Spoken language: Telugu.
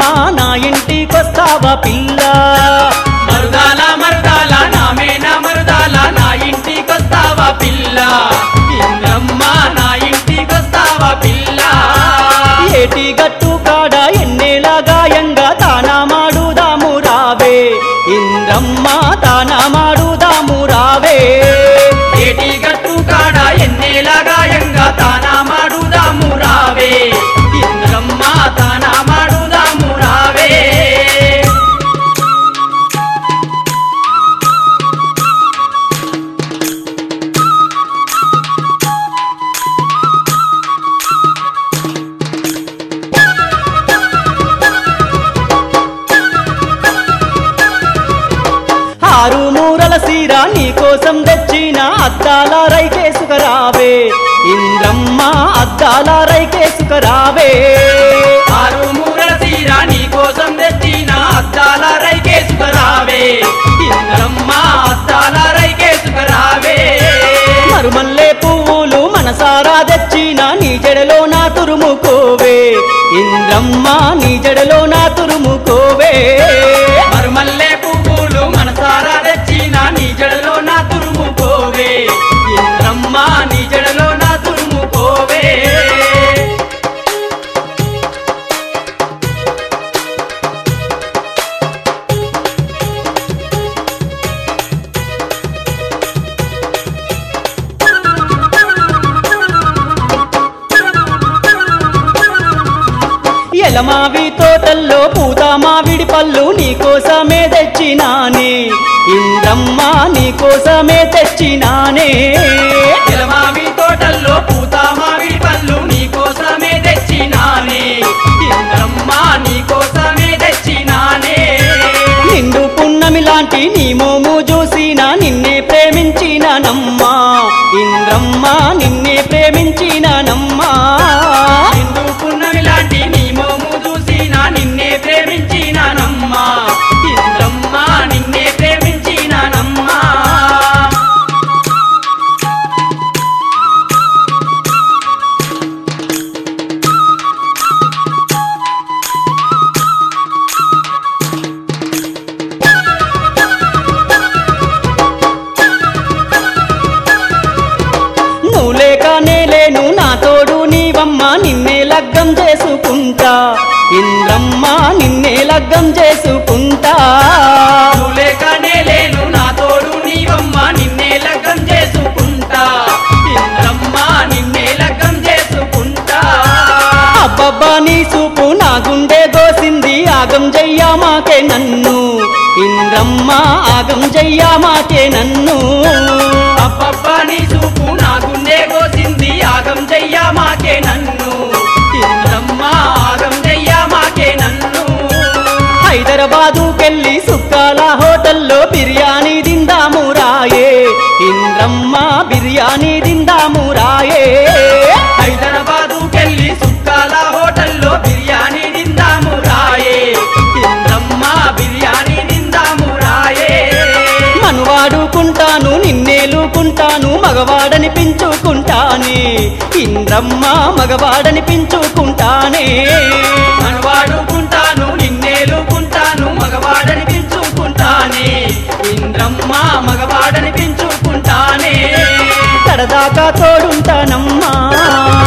నా ఇంటికొస్తావా పిల్ల మరుదాల మరుదాల నామేనా మరుదాల నా ఇంటికొస్తావా పిల్ల ఇంద్రమ్మ నా ఇంటికొస్తావా పిల్ల ఏటి గట్టు కాడ ఎన్నేల గాయంగా తానా మాడుదాము రావే ఇంద్రమ్మ తానా మాడుదాము రావే ఏటి గట్టు కాడ ఎన్నేల గాయంగా తానా మాడుదాము రావే ఇంద్రమ్మ తానా మాడుదాము రావే ఆరు మూరల సీర నీకోసం తెచ్చిన అద్దాల రైకేసుకరావే ఇంద్రమ్మ అద్దాల రైకేసుకరావే ఆరు మూరల సీర నీకోసం తెచ్చిన అద్దాల రైకేసుకరావే ఇంద్రమ్మ అద్దాల రైకేసుకరావే మరుమల్లే పువ్వులు మనసారా తెచ్చిన నీ జడలో నా తురుముకోవే ఇంద్రమ్మ నీ జడలో నా తురుముకోవే మరుమల్లె పువ్వులు మనసారా తెచ్చిన నీ జడలో నా తురుముకోవే ఇంద్రమ్మ నీ జడలో నా తురుముకోవే ఎలమావి తోటల్లో పూత మావిడి పళ్ళు నీకోసమే తెచ్చినానే ఇంద్రమ్మ నీకోసమే తెచ్చినానే ఎలమావి తోటల్లో పూత మామిడి పళ్ళు నీకోసమే తెచ్చినానే ఇంద్రమ్మ నీకోసమే తెచ్చినానే నిండు పున్నమి లాంటి నీ మోము చూసిన నిన్నే ప్రేమించినానమ్మా ఇంద్రమ్మ నిన్నే ప్రేమించినానమ్మా నిండు పున్నమి లాంటి నీ మోము చూసినా నిన్నే ప్రేమించినానమ్మా ఇంద్రమ్మ నిన్నే ప్రేమించినానమ్మా నువ్వు లేక నేలేను నా తోడు నీవమ్మ నిన్నే లగ్గం చేసుకుంటా ఇంద్రమ్మ నిన్నే లగ్గం చేసుకుంటా నువ్వు లేకనే లేను నా తోడు నీవమ్మ నిన్నే లగ్గం చేసుకుంటా ఇంద్రమ్మ నిన్నే లగ్గం చేసుకుంటా అబ్బబ్బా నీ చూపు నా గుండె దోసింది ఆగం చెయ్యామాకే నన్ను ఇంద్రమ్మ ఆగం చెయ్యామాకే నన్ను అబ్బబ్బా నీ చూపు నా గుండె కోసింది ఆగం చెయ్యా మాకే నన్ను ఇంద్రమ్మ ఆగం చెయ్యా మాకే నన్ను హైదరాబాదుకెళ్ళి సుక్కాల హోటల్లో బిర్యానీ తిందాము రాయే ఇంద్రమ్మ బిర్యానీ తిందాము రాయే హైదరాబాదుకెళ్ళి సుక్కాల హోటల్లో బిర్యానీ తిందాము రాయే ఇంద్రమ్మ బిర్యానీ తిందాము రాయే మనువాడుకుంటాను నిన్నేలుకుంటాను మగవాడని పెంచుకుంటానే ఇంద్రమ్మ మగవాడని పెంచుకుంటానే మనవాడుకుంటాను నిన్నేలుకుంటాను మగవాడని పెంచుకుంటానే ఇంద్రమ్మ మగవాడని పెంచుకుంటానే కడదాకా తోడుంటానమ్మా